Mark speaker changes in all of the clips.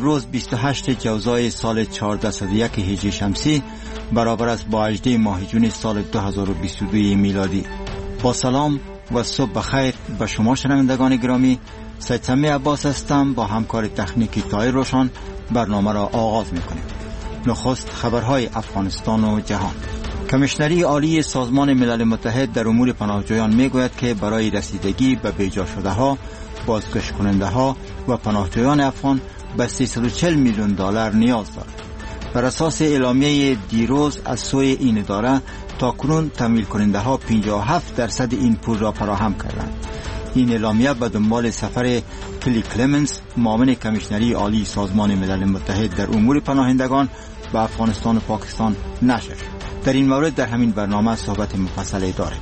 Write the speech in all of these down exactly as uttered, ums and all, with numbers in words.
Speaker 1: امروز بیست و هشتم جوزای سال چهارصد و صد و یک هجری شمسی برابر است با هجدهم ماه جون سال دو هزار و بیست و دو میلادی. با سلام و صبح بخیر به شما شنوندگان گرامی، سید سمی عباس هستم. با همکار تکنیکی طاهر روشن برنامه را آغاز می‌کنیم. نخست خبرهای افغانستان و جهان. کمیشنری عالی سازمان ملل متحد در امور پناهجویان میگوید که برای رسیدگی به بیجا شده ها، بازگشت کننده ها و پناهجویان افغان به سیصد و چهل میلیون دلار نیاز دارد. بر اساس اعلامیه دیروز از سوی این اداره، تاکنون تمویل کننده ها پنجاه و هفت درصد این پول را فراهم کردند. این اعلامیه به دنبال سفر کلی کلمنز، معاون کمیشنری عالی سازمان ملل متحد در امور پناهندگان به افغانستان و پاکستان نشر شد. در این مورد در همین برنامه صحبت مفصلی داریم.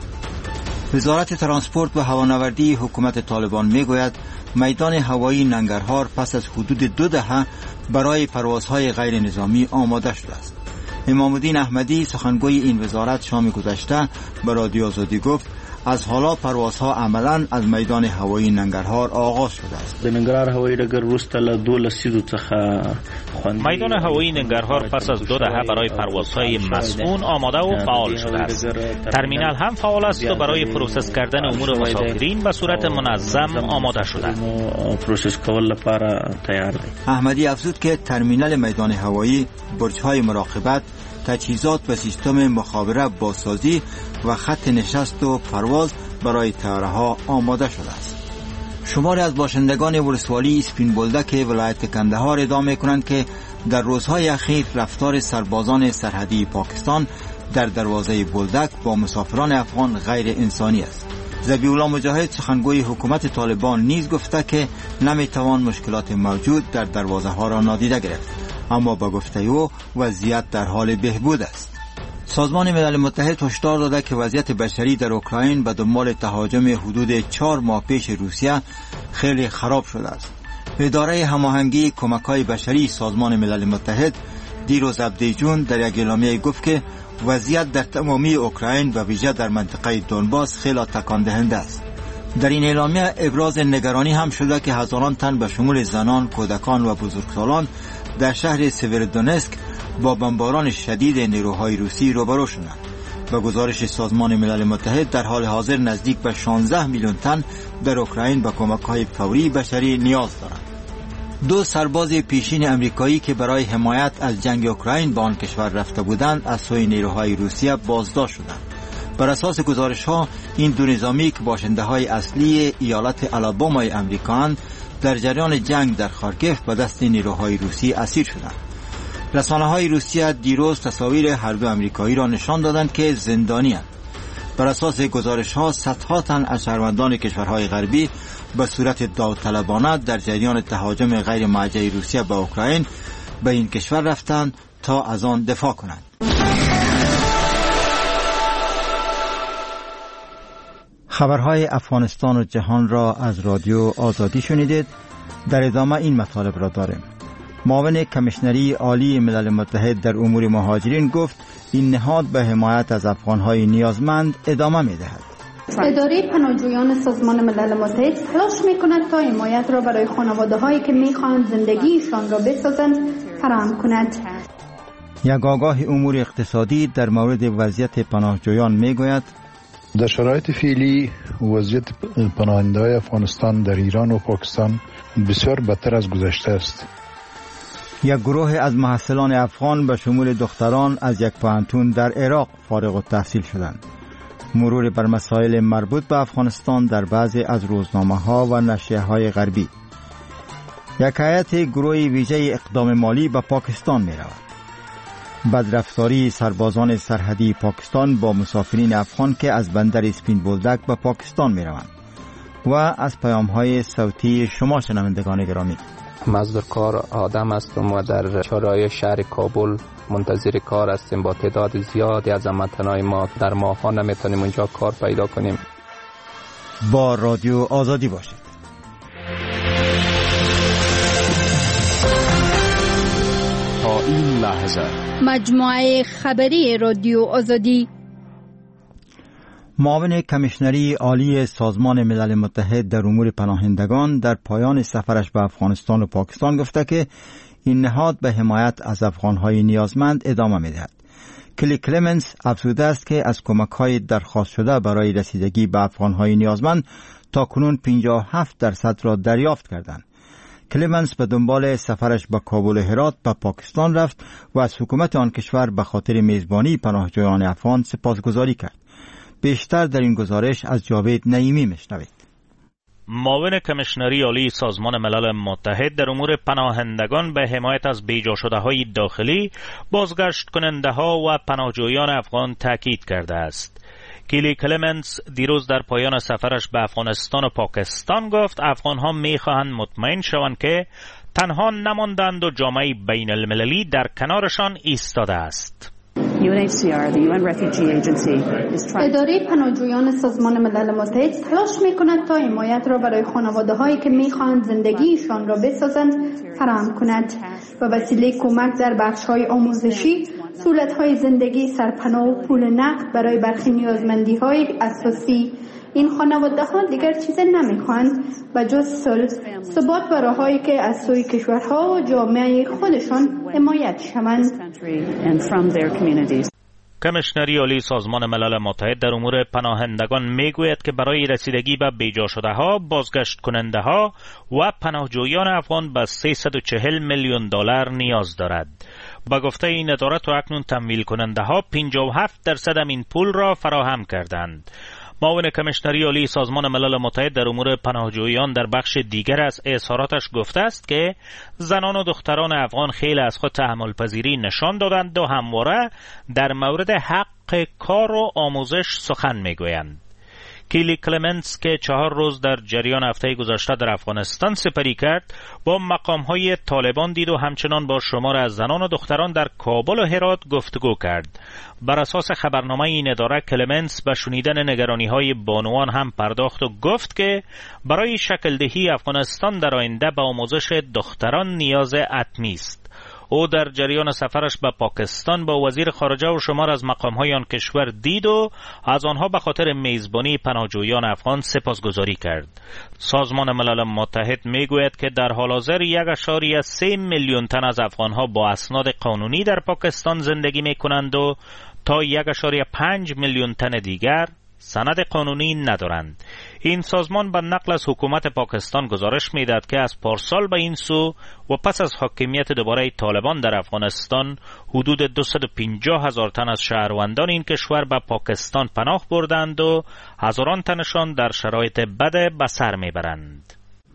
Speaker 1: وزارت ترانسپورت و هوانوردی حکومت طالبان میگوید میدان هوایی ننگرهار پس از حدود دو دهه برای پروازهای غیر نظامی آماده شده است. امام الدین احمدی سخنگوی این وزارت شام گذشته به رادیو آزادی گفت از حالا پروازها عملاً از میدان هوایی ننگرهار آغاز شده است.
Speaker 2: ننگرهار هوایی ډګر وروسته له دوه لسیزو څخه
Speaker 3: میدان هوایی ننگرهار پس از دو دهه برای پروازهای مسئول آماده و فعال شده است. ترمینال هم فعال است و برای پروسس کردن امور مسافرین به صورت منظم آماده شده.
Speaker 2: پروسس کول لپاره تیار دی.
Speaker 1: احمدی افزود که ترمینال میدان هوایی، برج‌های مراقبت، تجهیزات و سیستم مخابره بازسازی و خط نشست و پرواز برای طیاره‌ها آماده شده است. شماری از باشندگان ولسوالی اسپین بولدک ولایت کندهار ادعا می‌کنند که در روزهای اخیر رفتار سربازان سرحدی پاکستان در دروازه بولدک با مسافران افغان غیر انسانی است. ذبیح الله مجاهد سخنگوی حکومت طالبان نیز گفته که نمی‌توان مشکلات موجود در دروازه‌ها را نادیده گرفت، اما با گفته او وضعیت در حال بهبود است. سازمان ملل متحد هشدار داده که وضعیت بشری در اوکراین به دنبال تهاجم حدود چهار ماه پیش روسیه خیلی خراب شده است. اداره هماهنگی کمک‌های بشری سازمان ملل متحد دیروز هفده جون در یک اعلامیه گفت که وضعیت در تمامی اوکراین و ویژه در منطقه دونباس خیلی تکان دهنده است. در این اعلامیه ابراز نگرانی هم شده که هزاران تن به شمول زنان، کودکان و بزرگسالان در شهر سیورودونسک با بمباران شدید نیروهای روسی روبرو شدند. به گزارش سازمان ملل متحد در حال حاضر نزدیک به شانزده میلیون تن در اوکراین به کمک‌های فوری بشری نیاز دارند. دو سرباز پیشین امریکایی که برای حمایت از جنگ اوکراین به آن کشور رفته بودند از سوی نیروهای روسیه بازداشت شدند. بر اساس گزارش‌ها این دو نظامی که باشنده‌های اصلی ایالت آلابامای امریکان در جریان جنگ در خارکیف به دست نیروهای روسی اسیر شدند. رسانه‌های روسیه دیروز تصاویر هر دو امریکایی را نشان دادند که زندانی‌اند. بر اساس گزارش‌ها صدها تن از شهروندان کشورهای غربی به صورت داوطلبانه در جریان تهاجم غیر موجه روسیه به اوکراین به این کشور رفتند تا از آن دفاع کنند. خبرهای افغانستان و جهان را از رادیو آزادی شنیدید. در ادامه این مطالب را داریم. معاون کمیشنری عالی ملل متحد در امور مهاجرین گفت این نهاد به حمایت از افغانهای نیازمند ادامه می‌دهد.
Speaker 4: اداره پناهجویان سازمان ملل متحد تلاش می‌کند تا حمایت را برای خانواده‌هایی که می‌خواهند زندگیشان را بسازند فراهم کند.
Speaker 1: یک آگاه امور اقتصادی در مورد وضعیت پناهجویان می‌گوید
Speaker 5: در شرایط فعلی وضعیت پناهنده‌های افغانستان در ایران و پاکستان بسیار بدتر از گذشته است.
Speaker 1: یک گروه از محصلان افغان به شمول دختران از یک پوهنتون در عراق فارغ التحصیل شدند. مرور بر مسائل مربوط به افغانستان در بعضی از روزنامه‌ها و نشریه‌های غربی. یک هیئت گروه ویژه اقدام مالی به پاکستان می‌رود. بدرفتاری سربازان سرحدی پاکستان با مسافرین افغان که از بندر اسپین بولدک به پاکستان می‌روند و از پیام‌های صوتی شما شنوندگان گرامی.
Speaker 6: مزدور کار آدم هستم و در چهارراه شهر کابل منتظر کار هستیم. با تعداد زیادی از هموطنان ما در ماه‌ها نمیتونیم اونجا کار پیدا کنیم.
Speaker 1: با رادیو آزادی باشید.
Speaker 7: تا این لحظه
Speaker 4: مجموعه خبری رادیو آزادی.
Speaker 1: معاون کمیشنری عالی سازمان ملل متحد در امور پناهندگان در پایان سفرش به افغانستان و پاکستان گفته که این نهاد به حمایت از افغانهای نیازمند ادامه می‌دهد. کلی کلمنس افزوده است که از کمک‌های درخواست شده برای رسیدگی به افغانهای نیازمند تا کنون پنجاه و هفت درصد را دریافت کردند. کلمنس به دنبال سفرش به کابل و هرات به پاکستان رفت و از حکومت آن کشور به خاطر میزبانی پناهجویان افغان سپاسگزاری کرد. بیشتر در این گزارش از جاوید نعیمی میشنوید.
Speaker 3: معاون کمیشنری عالی سازمان ملل متحد در امور پناهندگان به حمایت از بیجا شده های داخلی، بازگشت کننده ها و پناهجویان افغان تاکید کرده است. کیلی کلمنس دیروز در پایان سفرش به افغانستان و پاکستان گفت افغان ها می خواهند مطمئن شوند که تنها نماندند و جامعه بین المللی در کنارشان ایستاده است.
Speaker 4: اداره پناهجویان سازمان ملل متحد تلاش می‌کند تا حمایت را برای خانواده‌هایی که می‌خواهند زندگیشان را بسازند فراهم کند و وسیله کمک در بخش‌های آموزشی، سهولت‌های زندگی، سرپناه و پول نقد برای برخی نیازمندی‌های اساسی. این خانواده‌ها دیگر چیز نمی‌خواهند و جز صلح، ثبات و راه‌هایی که از سوی کشورها و جامعه خودشان حمایت شوند.
Speaker 3: کمیشنری عالی سازمان ملل متحد در امور پناهندگان میگوید که برای رسیدگی به بیجا شده ها، بازگشت کننده ها و پناهجویان افغان به سیصد و چهل میلیون دلار نیاز دارد. با گفته این اداره تا اکنون تمویل کننده ها پنجاه و هفت درصد این پول را فراهم کردند. معاون کمیشنری عالی سازمان ملل متحد در امور پناهجویان در بخش دیگر از اظهاراتش گفته است که زنان و دختران افغان خیلی از خود تحمل پذیری نشان دادند و همواره در مورد حق کار و آموزش سخن میگویند. کیلی کلمنس که چهار روز در جریان هفته گذشته در افغانستان سپری کرد، با مقام‌های طالبان دید و همچنان با شمار از زنان و دختران در کابل و هرات گفتگو کرد. بر اساس خبرنامه این اداره، کلمنس به شنیدن نگرانی‌های بانوان هم پرداخت و گفت که برای شکل دهی افغانستان در آینده به آموزش دختران نیاز حتمی است. او در جریان سفرش به پاکستان با وزیر خارجه و شمار از مقام‌های آن کشور دید و از آنها به خاطر میزبانی پناهجویان افغان سپاسگزاری کرد. سازمان ملل متحد میگوید که در حال حاضر یک اشاریه سه میلیون تن از افغانها با اسناد قانونی در پاکستان زندگی میکنند و تا یک اشاریه پنج میلیون تن دیگر سند قانونی ندارند. این سازمان به نقل از حکومت پاکستان گزارش میداد که از پارسال به این سو و پس از حاکمیت دوباره طالبان در افغانستان حدود دویست و پنجاه هزار تن از شهروندان این کشور به پاکستان پناه بردند و هزاران تنشان در شرایط بد به سر میبرند.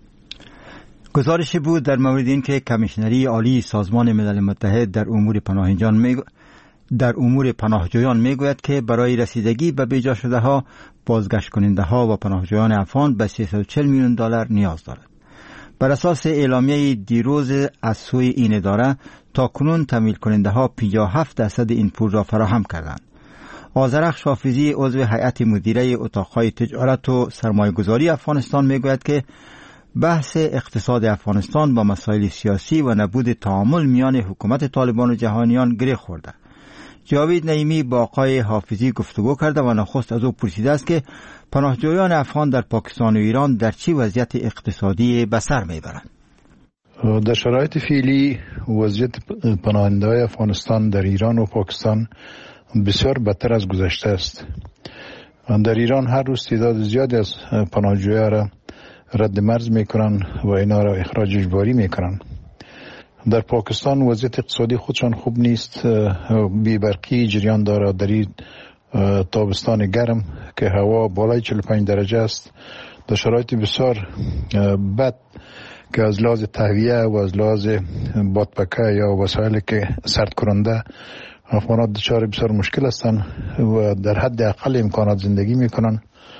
Speaker 1: گزارشی بود در مورد این که کمیشنری عالی سازمان ملل متحد در امور پناهجویان میگوید در امور پناهجویان میگوید که برای رسیدگی به بیجا شده ها، بازگشت کننده ها و پناهجویان افغان به سیصد و چهل میلیون دلار نیاز دارد. بر اساس اعلامیه دیروز از سوی این اداره، تا کنون تمویل کننده ها پنجاه و هفت درصد این پول را فراهم کردند. آذرخش حافظی عضو هیئت مدیره اتاقهای تجارت و سرمایه‌گذاری افغانستان میگوید که بحث اقتصاد افغانستان با مسائل سیاسی و نبود تعامل میان حکومت طالبان و جهانیان گره خورده. جاوید نعیمی با آقای حافظی گفتگو کرده و نخست از او پرسیده است که پناهجویان افغان در پاکستان و ایران در چه وضعیت اقتصادی به سر میبرند.
Speaker 5: در شرایط فعلی وضعیت پناهنده‌های افغانستان در ایران و پاکستان بسیار بدتر از گذشته است. در ایران هر روز تعداد زیادی از پناهجویان را رد مرز میکنن و اینا را اخراج اجباری میکنن. در پاکستان وضعیت اقتصادی خودشان خوب نیست، بی‌برقی جریان دارد در این تابستان گرم که هوا بالای چهل و پنج درجه است. در شرایط بسیار بد که از لحاظ تهویه و از لحاظ بادپکه یا وسایلی که سرد کننده افغانات دچار بسیار مشکل هستند و در حد اقل امکانات زندگی میکنن.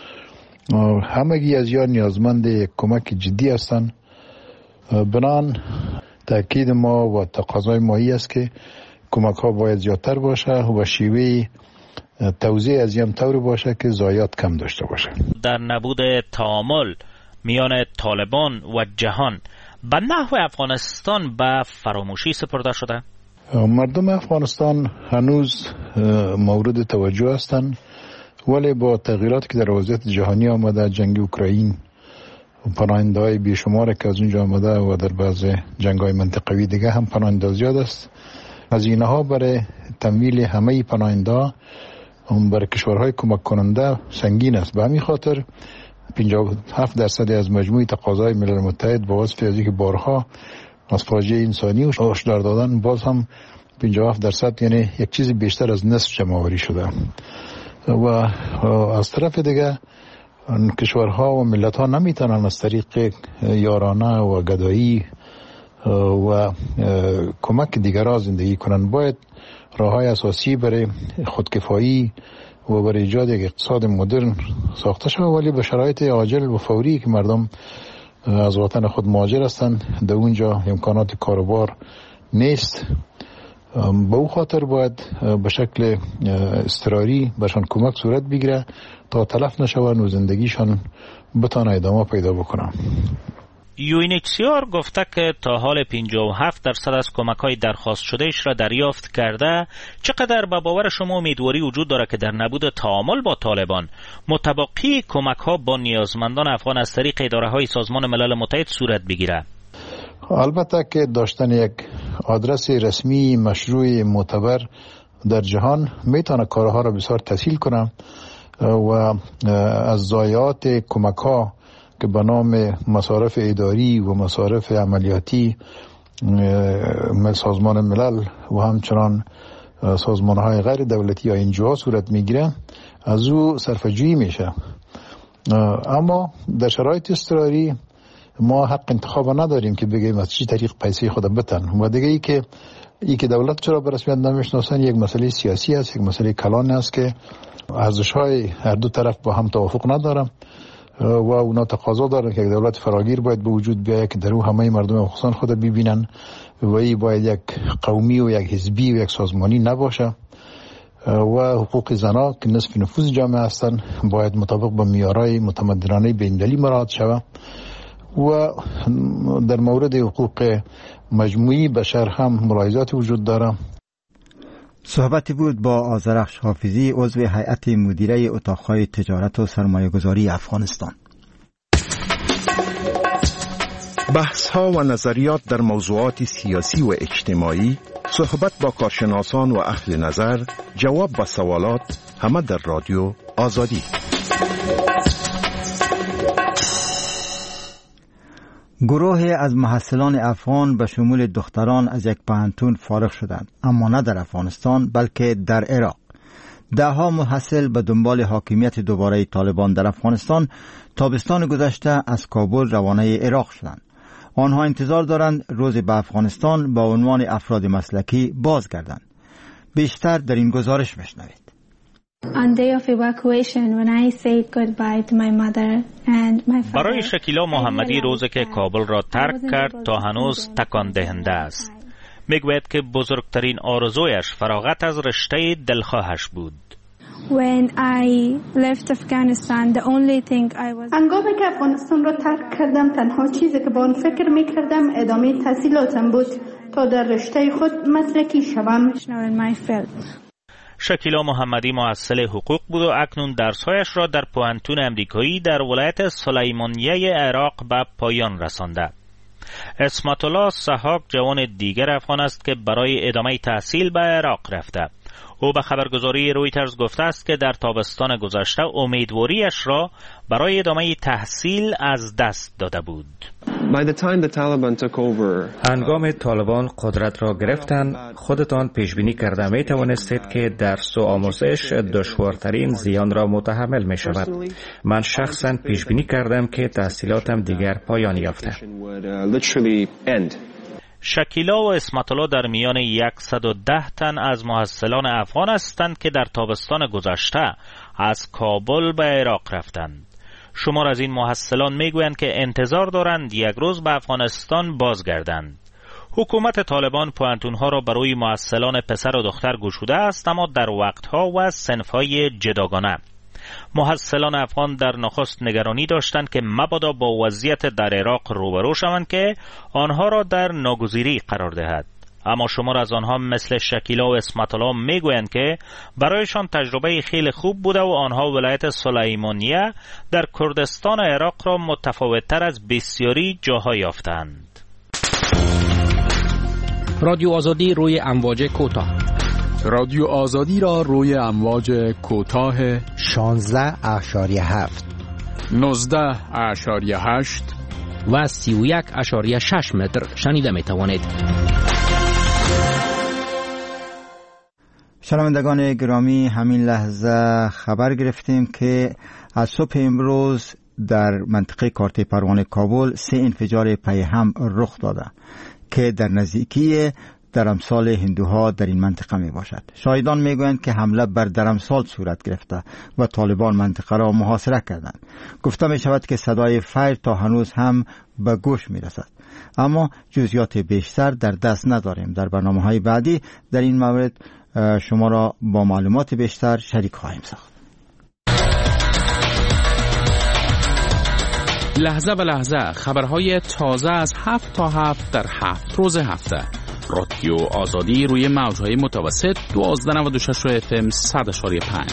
Speaker 5: همگی از یا نیازمند کمک جدی هستند. بنان تأکید ما و تقاضای مایی است که کمک ها باید زیادتر باشه و شیوه توزیع از این طور باشه که ضایعات کم داشته باشه.
Speaker 3: در نبود تعامل میان طالبان و جهان به نحو افغانستان به فراموشی سپرده شده.
Speaker 5: مردم افغانستان هنوز مورد توجه هستند، ولی با تغییراتی که در وضعیت جهانی آمده، جنگ اوکراین پناهنده های بیشمار که از اونجا آمده و در بعض جنگ های منطقوی دیگه هم پناهنده زیاد است. هزینه ها برای تمویل همه پناهنده برای کشورهای کمک کننده سنگین است. به همین خاطر پنجاه و هفت درصد از مجموع تقاضای ملل متحد با وصف از اینکه بارها از فاجعه انسانی و هشدار دادن، باز هم پنجاه و هفت درصد یعنی یک چیز بیشتر از نصف جمع‌آوری شده. و از طرف دیگه کشورها و ملت‌ها نمیتونن از طریق یارانه و گدایی و کمک دیگران زندگی کنن. باید راه‌های اساسی برای خودکفایی و برای ایجاد یک اقتصاد مدرن ساخته شود، ولی به شرایط عاجل و فوری که مردم از وطن خود مهاجر هستند، در اونجا امکانات کاروبار نیست. به او خاطر باید به شکل اضطراری برشان کمک صورت بگیره تا تلف نشوند و زندگیشان بتانه ادامه پیدا بکنن.
Speaker 3: یو این اچ سی آر گفته که تا حال پنجاه و هفت درصد از کمک‌های درخواست شدهش را دریافت کرده. چقدر به باور شما امیدواری وجود داره که در نبود تعامل با طالبان متبقی کمک‌ها با نیازمندان افغان از طریق اداره‌های سازمان ملل متحد صورت بگیره؟
Speaker 5: البته که داشتن یک آدرس رسمی مشروع معتبر در جهان میتونه کارها را بسیار تسهیل کنه و از ضایعات کمک‌ها که به نام مصارف اداری و مصارف عملیاتی سازمان ملل و همچنان سازمان‌های غیر دولتی یا انجوها صورت میگیره، از او صرفه‌جویی میشه. اما در شرایط اضطراری ما حق انتخاب نداریم که بگیم از چی طریق پیسه خود بتن. و دیگه ای که ای که دولت چرا به رسمیت نمیشناسن یک مسئله سیاسی است، یک مسئله کلان است که ارزش‌های هر دو طرف با هم توافق ندارن و اونا تقاضا دارن که یک دولت فراگیر باید به وجود بیاید که در او همه مردم افغانستان خود ببینن و ای باید یک قومی و یک حزبی و یک سازمانی نباشه و حقوق زنان که نصف نفوذ جامعه هستن باید مطابق با معیارهای متمدنانه بین‌المللی مراعات شود و در مورد حقوق مجموعی بشر هم ملاحظات وجود داره.
Speaker 1: صحبتی بود با آذرخش حافظی، عضو هیئت مدیره اتاق‌های تجارت و سرمایه‌گذاری افغانستان.
Speaker 7: بحث‌ها و نظریات در موضوعات سیاسی و اجتماعی، صحبت با کارشناسان و اهل نظر، جواب به سوالات، همه در رادیو آزادی.
Speaker 1: گروه از محصلان افغان به شمول دختران از یک پوهنتون فارغ شدند، اما نه در افغانستان بلکه در عراق. دهها محصل به دنبال حاکمیت دوباره طالبان در افغانستان تابستان گذشته از کابل روانه عراق شدند. آنها انتظار دارند روز به افغانستان با عنوان افراد مسلکی بازگردند. بیشتر در این گزارش بشنوید.
Speaker 8: On day of evacuation when I said goodbye to my mother and my father.
Speaker 3: برای شکیلا محمدی روزی که کابل را ترک کرد تا هنوز تکان دهنده است. میگوید که بزرگترین آرزویش فراغت از رشته دلخواهش بود.
Speaker 8: When I left Afghanistan the only thing I was
Speaker 4: هنگامی که افغانستان را ترک کردم تنها چیزی که به آن فکر میکردم ادامه تحصیلاتم بود تا در رشته خود مسلکی شوم.
Speaker 3: شکیلا محمدی محصل حقوق بود و اکنون درسهایش را در پوهنتون امریکایی در ولایت سلیمانیه عراق به پایان رسانده. اسمت الله سحاق جوان دیگر افغان است که برای ادامه تحصیل به عراق رفته. او به خبرگزاری رویترز گفته است که در تابستان گذشته امیدواریش را برای ادامه تحصیل از دست داده بود.
Speaker 6: هنگام طالبان قدرت را گرفتند، خودتان پیش بینی کرده می توانستید که درس و آموزش دشوارترین زیان را متحمل می شود. من شخصا پیش بینی کردم که تحصیلاتم دیگر پایان یافته.
Speaker 3: شکیلا و اسمت الله در میان صد و ده تن از محصلان افغان هستند که در تابستان گذشته از کابل به عراق رفتند. شمار از این محصلان میگویند که انتظار دارند یک روز به افغانستان بازگردند. حکومت طالبان پوهنتون‌ها را برای محصلان پسر و دختر گشوده است، اما در وقت‌ها و صنف‌های جداگانه. محصلان افغان در نخست نگرانی داشتند که مبادا با وضعیت در عراق روبرو شوند که آنها را در ناگزیری قرار دهد. اما شمار از آنها مثل شکیلا و اسمت الله میگویند که برایشان تجربه خیلی خوب بوده و آنها ولایت سلیمانیه در کردستان عراق را متفاوت‌تر از بسیاری جاها یافتند.
Speaker 9: رادیو آزادی روی امواج کوتاه.
Speaker 10: رادیو آزادی را روی امواج کوتاه
Speaker 11: شانزده اشاریه هفت،
Speaker 10: نوزده اشاریه هشت
Speaker 9: و سی و یک اشاریه شش متر شنیده می توانید.
Speaker 1: شنوندگان گرامی، همین لحظه خبر گرفتیم که از صبح امروز در منطقه کارته پروانه کابل سه انفجار پی هم رخ داده که در نزدیکی درمسال هندوها در این منطقه می باشد. شاهدان می گویند که حمله بر درمسال صورت گرفته و طالبان منطقه را محاصره کردند. گفته می شود که صدای فیر تا هنوز هم به گوش می رسد، اما جزئیات بیشتر در دست نداریم. در برنامه های بعدی در این مورد شما را با معلومات بیشتر شریک خواهیم ساخت.
Speaker 10: لحظه به لحظه خبرهای تازه از هفت تا هفت در هفت روز هفته. رادیو آزادی روی موجهای متوسط دوازده نود و شش اف ام صد اشاری پنج.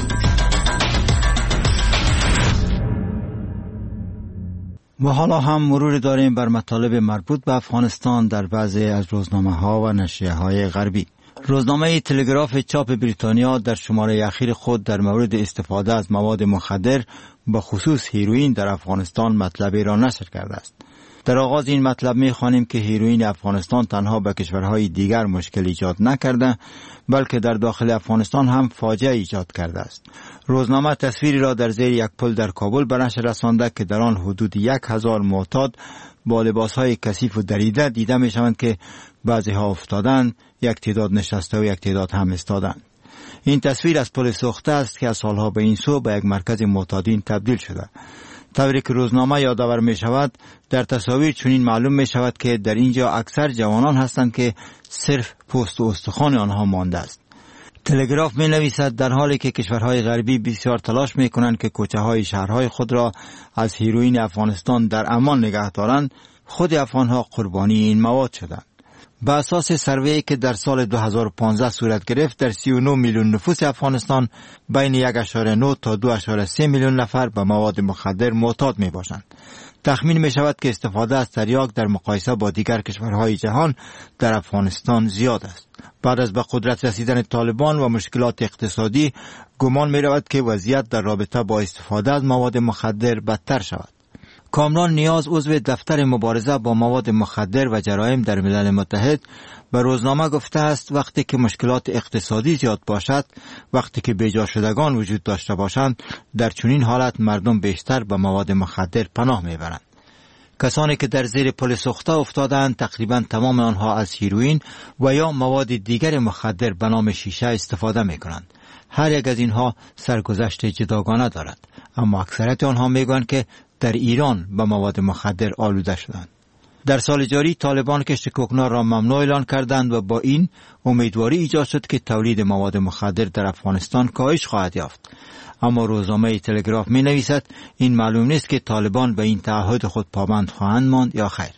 Speaker 1: و حالا هم مرور داریم بر مطالب مربوط به افغانستان در بعضی از روزنامه ها و نشریه های غربی. روزنامه تلگراف چاپ بریتانیا در شماره اخیر خود در مورد استفاده از مواد مخدر به خصوص هیروئین در افغانستان مطلبی را نشر کرده است. در آغاز این مطلب می خوانیم که هیروئین افغانستان تنها به کشورهای دیگر مشکل ایجاد نکرده، بلکه در داخل افغانستان هم فاجعه ایجاد کرده است. روزنامه تصویری را در زیر یک پل در کابل به نشر رسانده که در آن حدود یک هزار معتاد با لباسهای کثیف و دریده دیده می شوند که بعضی ها افتادند، یک تعداد نشسته و یک تعداد هم ایستادند. این تصویر از پل سوخته است که از سالها به این سو به یک مرکز معتادین تبدیل شده. طوری که روزنامه یادآور می شود، در تصاویر چنین معلوم می شود که در اینجا اکثر جوانان هستند که صرف پوست و استخوان آنها مانده است. تلگراف می نویسد در حالی که کشورهای غربی بسیار تلاش می کنند که کوچه های شهرهای خود را از هیروئین افغانستان در امان نگه دارند، خود افغانها قربانی این مواد شدند. به اساس سروی که در سال دو هزار و پانزده صورت گرفت، در سی و نه میلیون نفوس افغانستان بین یک اشاره نه تا دو اشاره سه میلیون نفر به مواد مخدر معتاد می باشند. تخمین می شود که استفاده از تریاک در مقایسه با دیگر کشورهای جهان در افغانستان زیاد است. بعد از به قدرت رسیدن طالبان و مشکلات اقتصادی، گمان می رود که وضعیت در رابطه با استفاده از مواد مخدر بدتر شود. کامران نیاز، عضو دفتر مبارزه با مواد مخدر و جرایم در ملل متحد، به روزنامه گفته است وقتی که مشکلات اقتصادی زیاد باشد، وقتی که بیجا شدگان وجود داشته باشند، در چنین حالت مردم بیشتر به مواد مخدر پناه میبرند. کسانی که در زیر پل سوخته افتادند تقریبا تمام آنها از هیروئین و یا مواد دیگر مخدر به نام شیشه استفاده میکنند. هر یک از اینها سرگذشت جداگانه دارد، اما اکثریت آنها میگویند که در ایران به مواد مخدر آلوده شدند. در سال جاری طالبان کشت کوکنار را ممنوع اعلان کردند و با این امیدواری ایجاد شد که تولید مواد مخدر در افغانستان کاهش خواهد یافت. اما روزنامه تلگراف می نویسد این معلوم نیست که طالبان به این تعهد خود پابند خواهند ماند یا خیر.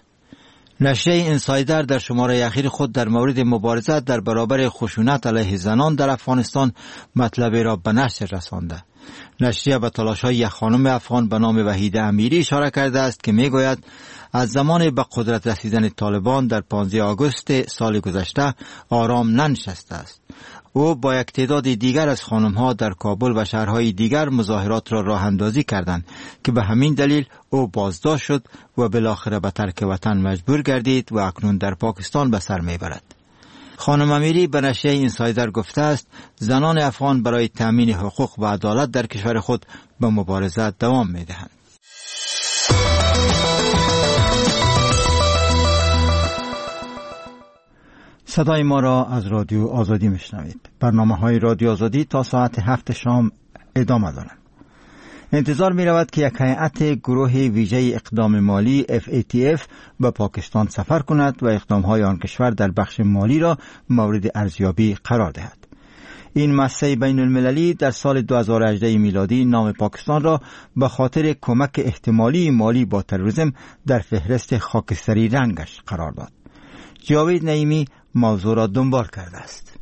Speaker 1: نشریه اینسایدر در شماره اخیر خود در مورد مبارزات در برابر خشونت علیه زنان در افغانستان مطلبی را به نشر رسانده. نشریه به تلاش‌های یک خانم افغان به نام وحیده امیری اشاره کرده است که میگوید از زمان به قدرت رسیدن طالبان در پانزده آگوست سال گذشته آرام ننشسته است. او با یک تعداد دیگر از خانم‌ها در کابل و شهرهای دیگر مظاهرات را راه اندازی کردند که به همین دلیل او بازداشت شد و بالاخره به ترک وطن مجبور گردید و اکنون در پاکستان به سر میبرد. خانم امیری به نشریه اینسایدر گفته است زنان افغان برای تامین حقوق و عدالت در کشور خود به مبارزه دوام میدهند. صدای ما را از رادیو آزادی میشنوید. برنامه های رادیو آزادی تا ساعت هفت شام ادامه دارند. انتظار می رود که یک هیئت گروه ویژه اقدام مالی اف ای تی اف به پاکستان سفر کند و اقدامهای آن کشور در بخش مالی را مورد ارزیابی قرار دهد. این مؤسسه بین المللی در سال دو هزار و هجده میلادی نام پاکستان را به خاطر کمک احتمالی مالی با تروریسم در فهرست خاکستری رنگش قرار داد. جاوید نعیمی موضوع را دنبال کرده است.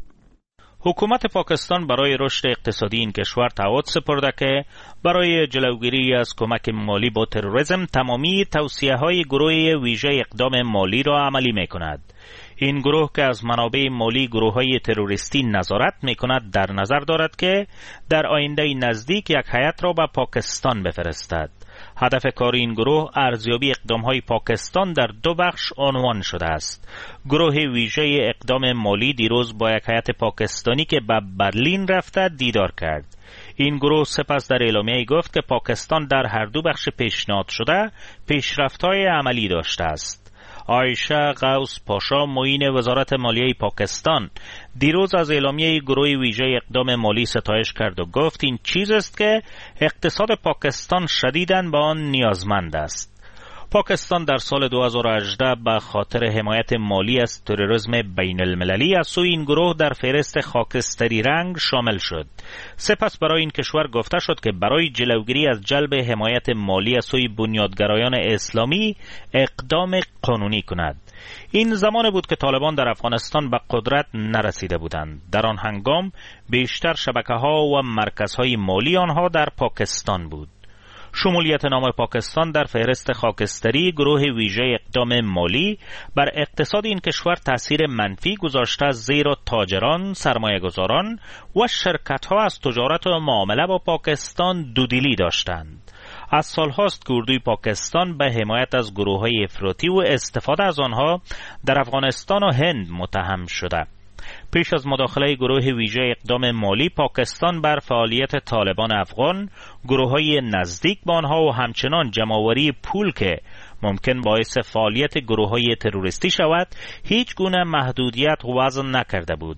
Speaker 3: حکومت پاکستان برای رشد اقتصادی این کشور تعهد سپرده که برای جلوگیری از کمک مالی با تروریسم تمامی توصیه‌های گروه ویژه اقدام مالی را عملی می‌کند. این گروه که از منابع مالی گروه‌های تروریستی نظارت می‌کند در نظر دارد که در آینده نزدیک یک هیئت را به پاکستان بفرستد. هدف کار این گروه ارزیابی اقدام‌های پاکستان در دو بخش عنوان شده است. گروه ویژه اقدام مالی دیروز با یک هیئت پاکستانی که به برلین رفته دیدار کرد. این گروه سپس در اعلامیه گفت که پاکستان در هر دو بخش پیشنهاد شده پیشرفت‌های عملی داشته است. عایشه غوث پاشا معین وزارت مالیه پاکستان دیروز از اعلامیه گروه ویژه اقدام مالی ستایش کرد و گفت این چیز است که اقتصاد پاکستان شدیداً به آن نیازمند است. پاکستان در سال دو هزار و هجده به خاطر حمایت مالی از تروریسم بین المللی از سوی این گروه در فهرست خاکستری رنگ شامل شد. سپس برای این کشور گفته شد که برای جلوگیری از جلب حمایت مالی از سوی بنیادگرایان اسلامی اقدام قانونی کند. این زمان بود که طالبان در افغانستان به قدرت نرسیده بودند. در آن هنگام بیشتر شبکه‌ها و مرکزهای مالی آنها در پاکستان بود. شمولیت نام پاکستان در فهرست خاکستری گروه ویژه اقدام مالی بر اقتصاد این کشور تأثیر منفی گذاشته، زیرا تاجران، سرمایه‌گذاران و شرکت‌ها از تجارت و معامله با پاکستان دودلی داشتند. از سالهاست که اردوی پاکستان به حمایت از گروه‌های افراطی و استفاده از آنها در افغانستان و هند متهم شده. پیش از مداخله گروه ویژه اقدام مالی پاکستان بر فعالیت طالبان افغان، گروه‌های نزدیک به آنها و همچنان جمع‌آوری پول که ممکن باعث فعالیت گروه‌های تروریستی شود، هیچ گونه محدودیت وضع نکرده بود.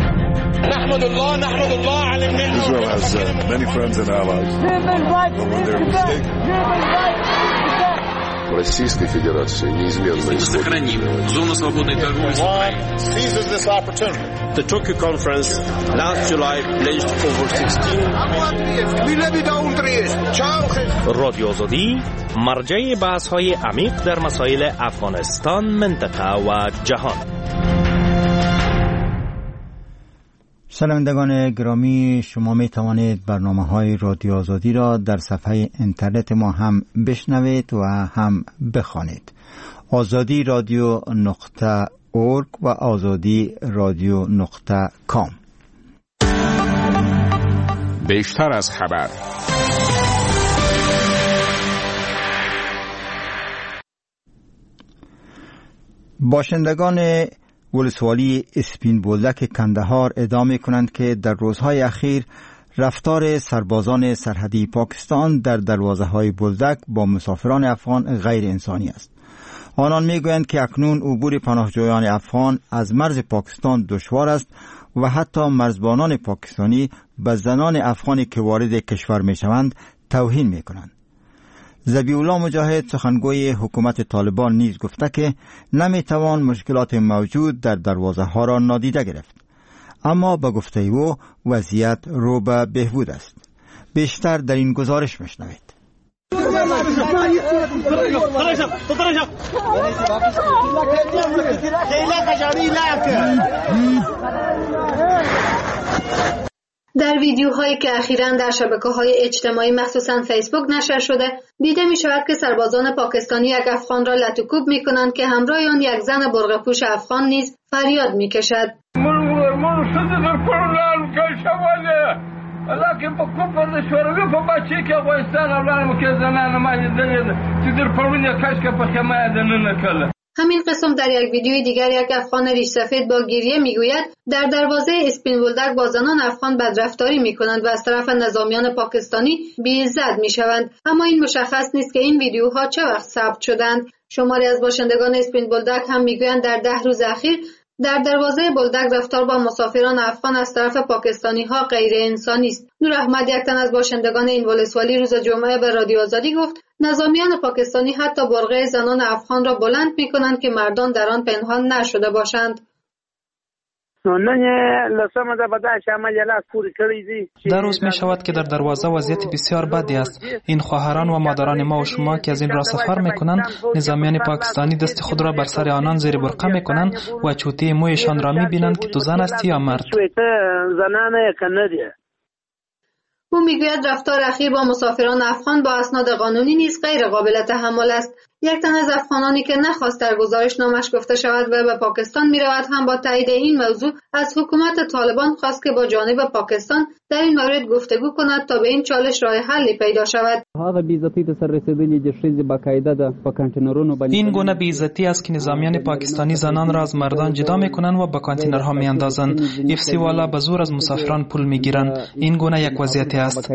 Speaker 12: نحمد الله نحمد الله علی الملل. Israel has uh, many friends and allies. When they're mistaken. Российской Федерации неизменно
Speaker 13: сохраним зону свободной торговли с Украиной.
Speaker 12: Seizes this opportunity.
Speaker 14: The Tokyo conference last July pledged over sixteen.
Speaker 9: رادیو آزادی مرجع بحث‌های عمیق در مسائل افغانستان، منطقه و جهان.
Speaker 1: شنوندگان گرامی، شما می توانید برنامه های رادیو آزادی را در صفحه اینترنت ما هم بشنوید و هم بخوانید. آزادی رادیو نقطه اورگ و آزادی رادیو نقطه کام.
Speaker 10: بیشتر از خبر.
Speaker 1: باشندگان ولسوالی اسپین بولدک کندهار ادعا کنند که در روزهای اخیر رفتار سربازان سرحدی پاکستان در دروازه‌های بولدک با مسافران افغان غیر انسانی است. آنان میگویند که اکنون عبور پناهجویان افغان از مرز پاکستان دشوار است و حتی مرزبانان پاکستانی به زنان افغانی که وارد کشور میشوند توهین میکنند. ذبیح‌الله مجاهد سخنگوی حکومت طالبان نیز گفته که نمیتوان مشکلات موجود در دروازه ها را نادیده گرفت، اما به گفته او وضعیت رو به بهبود است. بیشتر در این گزارش میشنوید.
Speaker 4: در ویدیوهایی که اخیراً در شبکه‌های اجتماعی مخصوصاً فیسبوک نشر شده، دیده می‌شود که سربازان پاکستانی یک افغان را لطوکوب می‌کنند که همراه آن یک زن برقه‌پوش افغان نیز فریاد می‌کشد. همین قسم در یک ویدیوی دیگر یک افغان ریش سفید با گریه میگوید در دروازه اسپین بولدک با زنان افغان بدرفتاری میکنند و از طرف نظامیان پاکستانی بی‌عزت میشوند، اما این مشخص نیست که این ویدیوها چه وقت ثبت شدند. شماری از باشندگان اسپین بولدک هم میگویند در ده روز اخیر در دروازه بولدک رفتار با مسافران افغان از طرف پاکستانی ها غیر انسانی است. نور احمد، یک تن از باشندگان این ولسوالی، روز جمعه به رادیو آزادی گفت نظامیان پاکستانی حتی برقه زنان افغان را بلند می کنند که مردان در آن پنهان نشده باشند.
Speaker 15: در روز می شود که در دروازه وضعیت بسیار بدی است. این خواهران و مادران ما و شما که از این راه سفر می کنند، نظامیان پاکستانی دست خود را بر سر آنان زیر برقه می کنند و چوتی مویشان را می بینند که تو زن است یا مرد.
Speaker 4: او میگوید رفتار اخیر با مسافران افغان با اسناد قانونی نیز غیر قابل تحمل است. یک تن از افغانانی که نخواست در گزارشنامه‌اش گفته شود و به پاکستان می‌رود هم با تایید این موضوع از حکومت طالبان خواست که با جانب پاکستان در این مورد گفتگو کند تا به این چالش راه حلی پیدا شود.
Speaker 15: این گونه بی‌عزتی است که نظامیان پاکستانی زنان را از مردان جدا می‌کنند و به کانتینرها می‌اندازند. افسی والا به زور از مسافران پول می‌گیرند. این گونه یک وضعیت است.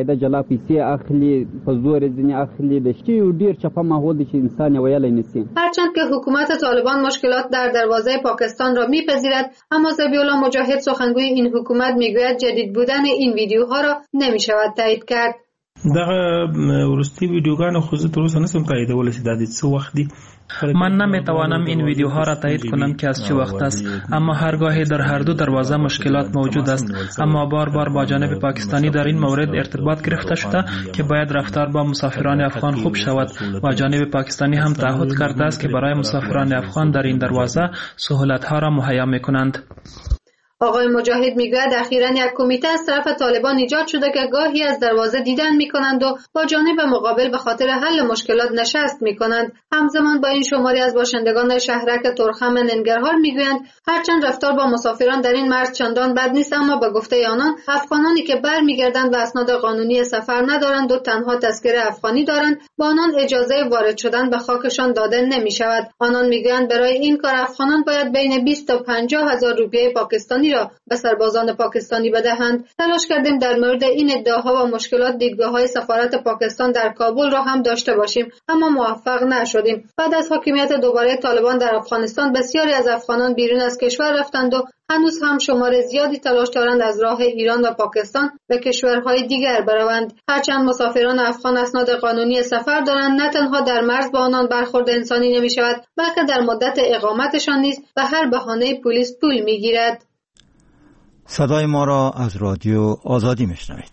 Speaker 4: هرچند که حکومت طالبان مشکلات در دروازه پاکستان را میپذیرد، اما ذبیح‌الله مجاهد سخنگوی این حکومت میگوید جدید بودن این ویدیوها را نمیشود تایید کرد.
Speaker 16: دغه ورستی ویدیوګانو خو زه تر اوسه نسم تاییدولی چې دا د څه وخت دي.
Speaker 15: من نمیتوانم این ویدیوها را تایید کنم که از چه وقت است، اما هرگاهی در هر دو دروازه مشکلات موجود است، اما بار بار با جانب پاکستانی در این مورد ارتباط گرفته شده که باید رفتار با مسافران افغان خوب شود و جانب پاکستانی هم تعهد کرده است که برای مسافران افغان در این دروازه سهولت‌ها را مهیا می‌کنند.
Speaker 4: آقای مجاهد میگوید اخیراً یک کمیته از طرف طالبان ایجاد شده که گاهی از دروازه دیدن میکنند و با جانب مقابل به خاطر حل مشکلات نشست میکنند. همزمان با این شماری از باشندگان شهرک ترخم ننگرهار میگویند هرچند رفتار با مسافران در این مرز چندان بد نیست، اما با گفته آنان افغانانی که برمیگردند و اسناد قانونی سفر ندارند و تنها تذکره افغانی دارند با آنان اجازه وارد شدن به خاکشان داده نمیشود. آنان میگویند برای این کار افغانان باید بین بیست تا پنجاه هزار روپیه پاکستانی را به سربازان پاکستانی بدهند. تلاش کردیم در مورد این ادعاها و مشکلات دیدگاه‌های سفارت پاکستان در کابل را هم داشته باشیم، اما موفق نشدیم. بعد از حاکمیت دوباره طالبان در افغانستان بسیاری از افغانان بیرون از کشور رفتند و هنوز هم شمار زیادی تلاش دارند از راه ایران و پاکستان به کشورهای دیگر بروند. هرچند مسافران افغان اسناد قانونی سفر دارند، نه تنها در مرز با آنان برخورد انسانی نمی شود، بلکه در مدت اقامتشان نیز به هر بهانه پلیس پول میگیرد.
Speaker 1: صدای ما را از رادیو آزادی میشنوید.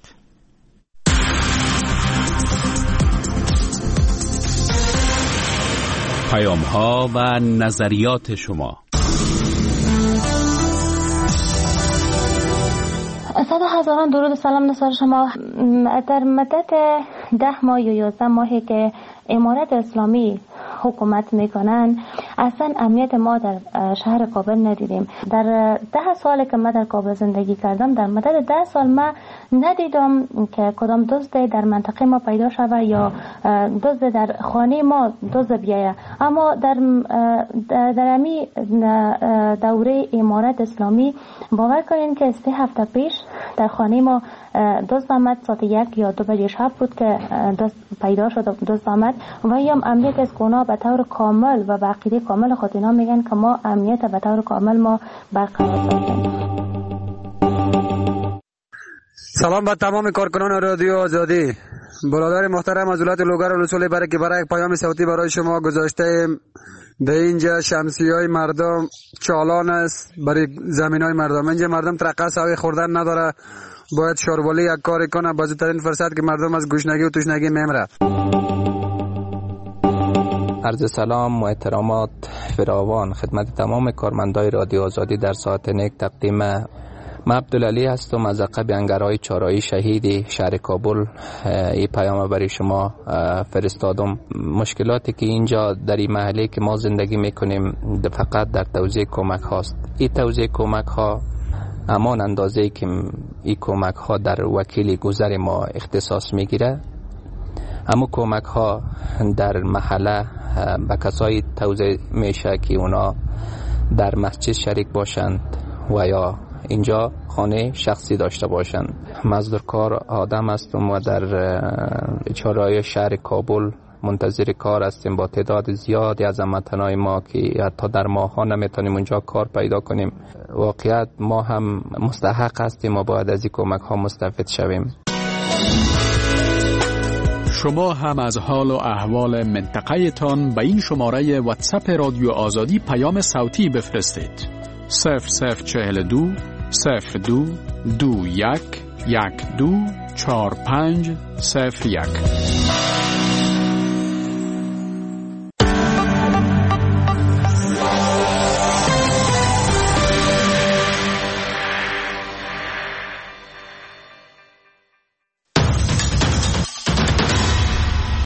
Speaker 10: پیام ها و نظریات شما.
Speaker 17: صد هزاران درود و سلام نثار شما. در مدت ده ماه یا یازده ماهی که امارت اسلامی حکومت میکنن اصلا امنیت ما در شهر کابل ندیدیم. در ده سالی که من در کابل زندگی کردم در مدت ده سال من ندیدم که کدام دزد در منطقه ما پیدا شود یا دزد در خانه ما دزد بیایه. اما در در امی دوره امارت اسلامی باور کنین که سه هفته پیش در خانه ما دزد آمد. ساعت یک یا دو بجه شب بود که دزد پیدا شد دزد آمد و هم امنیت از کونا به طور کامل و به عقیده کامل خود اینا میگن که ما امنیت به طور کامل ما برقرار ساختیم.
Speaker 18: سلام به تمام کارکنان رادیو آزادی. برادر محترم از ولایت لوگر رسول برای که برای یک پیام صوتی برای شما گذاشته به اینجا شمسیای مردم چالان است برای زمینای مردم. اینجا مردم ترقص هوای خوردن نداره، باید شاربالی یک کاری کنه بازترین فرصت که مردم از گوشنگی و توشنگی میمره.
Speaker 19: عرض سلام و احترامات فراوان خدمت تمام کارمندای رادیو آزادی در ساعت نیک تقدیم. من عبدالعلی هستم از عقب انگرهای چهارراهی شهید شهر کابل. این پیام برای شما فرستادم. مشکلاتی که اینجا در این محله که ما زندگی میکنیم فقط در توزیع کمک هاست. این توزیع کمک ها همان اندازه که این کمک ها در وکیل گذر ما اختصاص میگیره، اما کمک ها در محله به کسایی توزیع میشه که اونا در مسجد شریک باشند و یا اینجا خانه شخصی داشته باشند. مزدورکار آدم هستم و در چهارراه شهر کابل منتظر کار هستیم با تعداد زیادی از هموطنان ما که حتی در ماه ها نمیتونیم اونجا کار پیدا کنیم. واقعیت ما هم مستحق هستیم و باید از این کمک ها مستفید شویم.
Speaker 10: شما هم از حال و احوال منطقه تان به این شماره واتساپ رادیو آزادی پیام صوتی بفرستید. صفر صفر چهل دو صفر دو دو یک یک دو چهار پنج صفر یک.